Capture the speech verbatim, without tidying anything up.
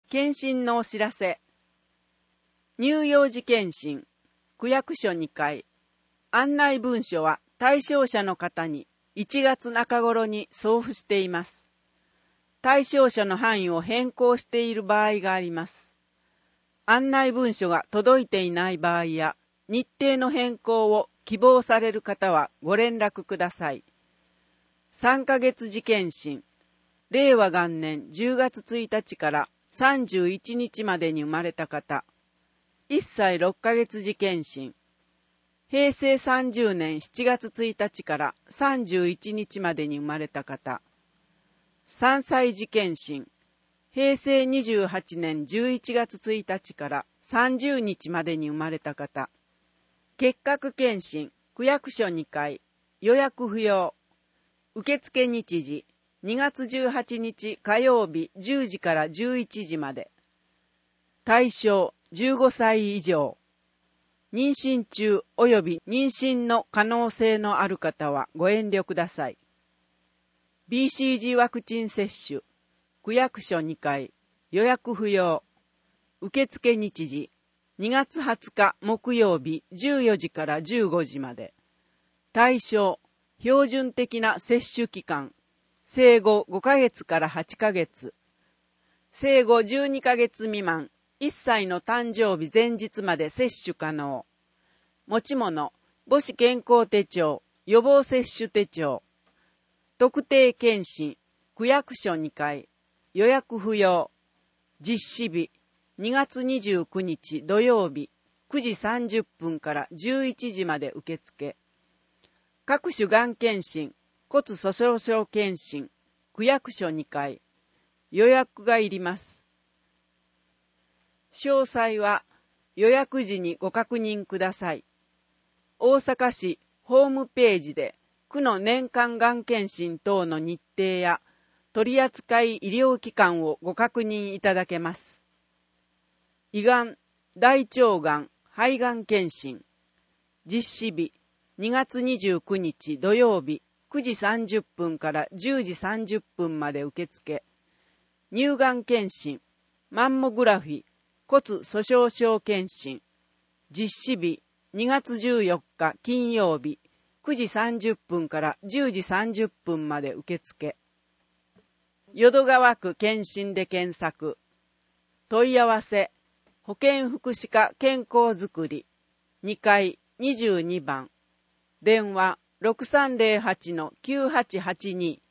検診のお知らせ。乳幼児検診、区役所にかい。案内文書は対象者の方にいちがつなか頃に送付しています。対象者の範囲を変更している場合があります。案内文書が届いていない場合や、日程の変更を希望される方はご連絡ください。さんかげつ次検診、れいわがんねんじゅうがつついたちからさんじゅういちにちまでに生まれた方、いっさいろっかげつ次検診、へいせいさんじゅうねんしちがつついたちからさんじゅういちにちまでに生まれた方、さんさい次検診、へいせいにじゅうはちねんじゅういちがつついたちからさんじゅうにちまでに生まれた方、結核検診、区役所にかい、予約不要、受付日時、にがつじゅうはちにち火曜日じゅうじからじゅういちじまで。対象じゅうごさい以上。妊娠中及び妊娠の可能性のある方はご遠慮ください。ビーシージー ワクチン接種、区役所にかい、予約不要。受付日時、にがつはつか木曜日じゅうよじからじゅうごじまで。対象、標準的な接種期間。生後ごかげつからはちかげつ。生後じゅうにかげつ未満、いっさいの誕生日前日まで接種可能。持ち物、母子健康手帳、予防接種手帳。特定健診、区役所にかい、予約不要。実施日、にがつにじゅうくにち土曜日、くじさんじゅっぷんからじゅういちじまで受付。各種がん検診、骨粗しょう症検診、区役所にかい、予約がいります。詳細は予約時にご確認ください。大阪市ホームページで区の年間がん検診等の日程や取扱医療機関をご確認いただけます。胃がん、大腸がん、肺がん検診、実施日にがつにじゅうくにち土曜日くじさんじゅっぷんからじゅうじさんじゅっぷんまで受付。乳がん検診、マンモグラフィ、骨粗しょう症検診。実施日にがつじゅうよっか金曜日くじさんじゅっぷんからじゅうじさんじゅっぷんまで受付。淀川区検診で検索。問い合わせ、保健福祉課健康づくり、にかいにじゅうにばん。電話ろくさんぜろはちのきゅうはちはちに。